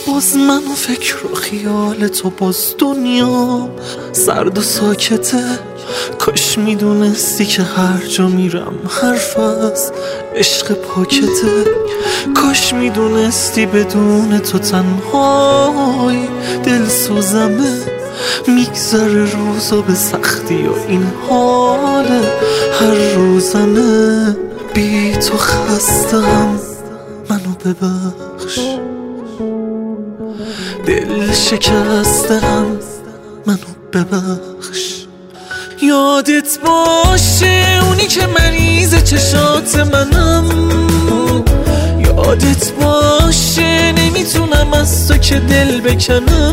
باز من و فکر و خیال تو، باز دنیا سرد و ساکته. کاش میدونستی که هر جا میرم حرف از عشق پاکته. کاش میدونستی بدون تو تنهای دل سوزمه. میگذره روزا به سختی و این حال هر روزمه. بی تو خستم، منو ببخش. دل شکستم، منو ببخش. یادت باشه اونی که مریض چشات منم. یادت باشه نمیتونم از تو که دل بکنم.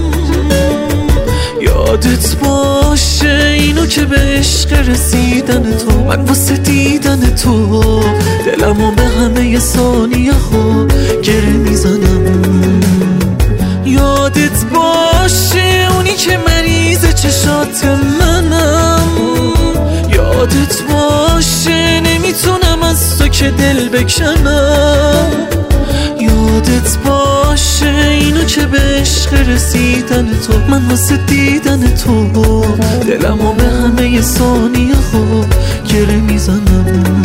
یادت باشه اینو که به عشق رسیدن تو، من واسه دیدن تو دلمو به همه ثانیه ها گره میزنم. یادت باشه اونی که مریض چشات منم. یادت باشه نمیتونم از تو که دل بکنم. یادت باشه اینو که به عشق رسیدن تو، من واسه دیدن تو دلمو به همه ثانیه ها گره میزنم.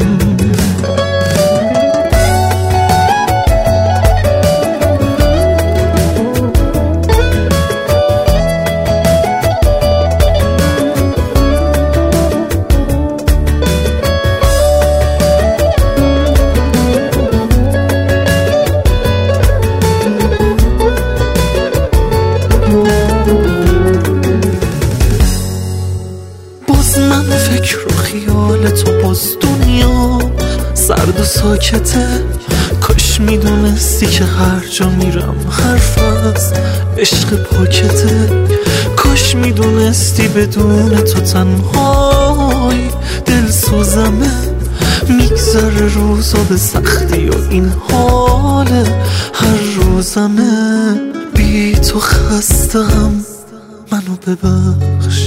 من فکر و خیال تو، باز دنیا سرد و ساکته. کاش میدونستی که هر جا میرم حرف از عشق پاکته. کاش میدونستی بدون تو تنهای دل سوزمه. میگذره روزا به سختی و این حال هر روزمه. بی تو خستم، منو ببخش.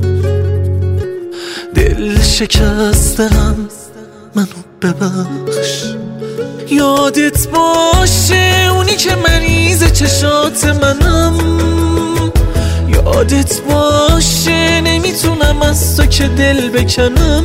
دل شکستم، منو ببخش. یادت باشه اونی که مریض چشات منم. یادت باشه نمیتونم از تو که دل بکنم.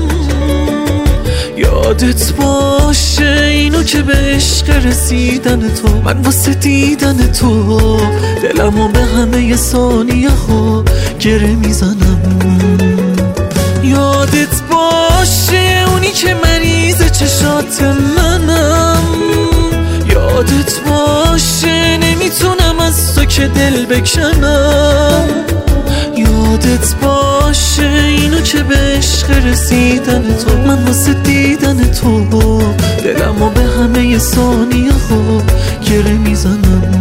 یادت باشه اینو که به عشق رسیدن تو، من واسه دیدن تو دلمو به همه ثانیه ها گره میزنم. یادت باشه اونی که مریض چشات منم. یادت باشه نمیتونم از تو که دل بکنم. یادت باشه اینو که به عشق رسیدن تو، من واسه دیدن تو دلمو به همه ثانیه ها گره میزنم.